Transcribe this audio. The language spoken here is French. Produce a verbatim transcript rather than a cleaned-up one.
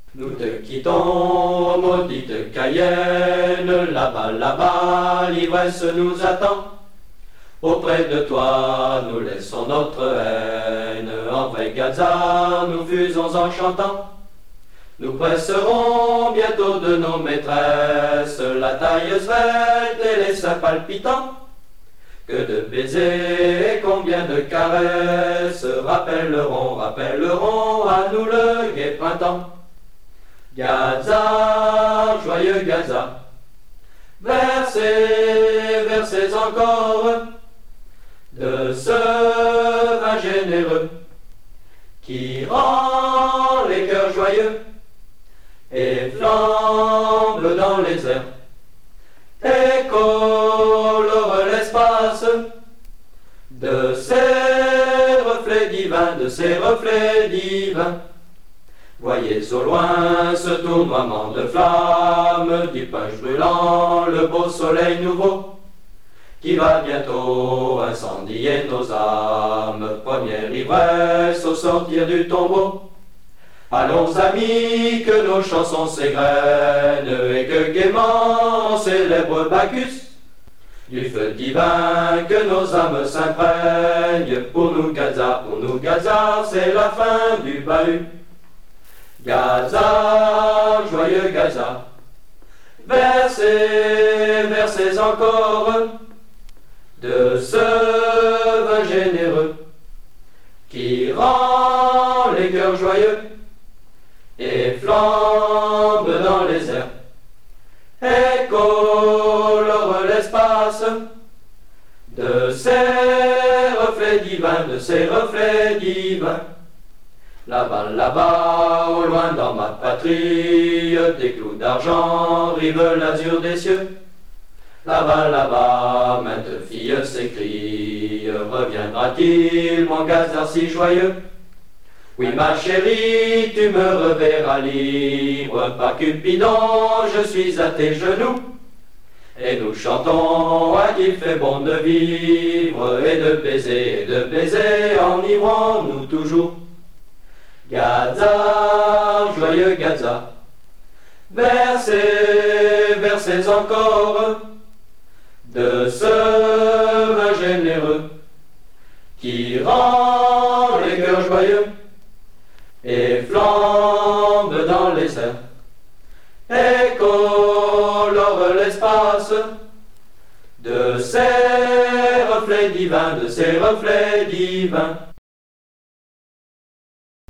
Nous te quittons, maudite Cayenne, là-bas, là-bas, l'ivresse nous attend. Auprès de toi, nous laissons notre haine, en vrai Gaza, nous fusons en chantant. Nous presserons bientôt de nos maîtresses la taille svelte et les seins palpitants. Que de baisers et combien de caresses rappelleront, rappelleront à nous le gai printemps. Gaza, joyeux Gaza, versez, versez encore de ce vin généreux qui rend les cœurs joyeux et flambe dans les airs et colore l'espace de ces reflets divins, de ces reflets divins. Voyez au loin ce tournoiement de flammes du punch brûlant, le beau soleil nouveau qui va bientôt incendier nos âmes. Première ivresse au sortir du tombeau. Allons amis, que nos chansons s'égrènent et que gaiement on célèbre Bacchus. Du feu divin que nos âmes s'imprègnent. Pour nous Gaza, pour nous Gaza, c'est la fin du bahut. Gaza, joyeux Gaza, versez, versez encore de ce vin généreux qui rend les cœurs joyeux et flambe dans les airs et colore l'espace de ces reflets divins, de ces reflets divins. Là-bas, là-bas, au loin dans ma patrie, des clous d'argent rivent l'azur des cieux. Là-bas, là-bas, maintes filles s'écrient, reviendra-t-il mon Gaza si joyeux? Oui, ma chérie, tu me reverras libre, pas Cupidon, je suis à tes genoux. Et nous chantons à qu'il fait bon de vivre, et de baiser, et de baiser, enivrons-nous toujours. Gaza, joyeux Gaza, versez, versez encore de ce vin généreux qui rend les cœurs joyeux et flambe dans les airs et colore l'espace de ces reflets divins, de ces reflets divins.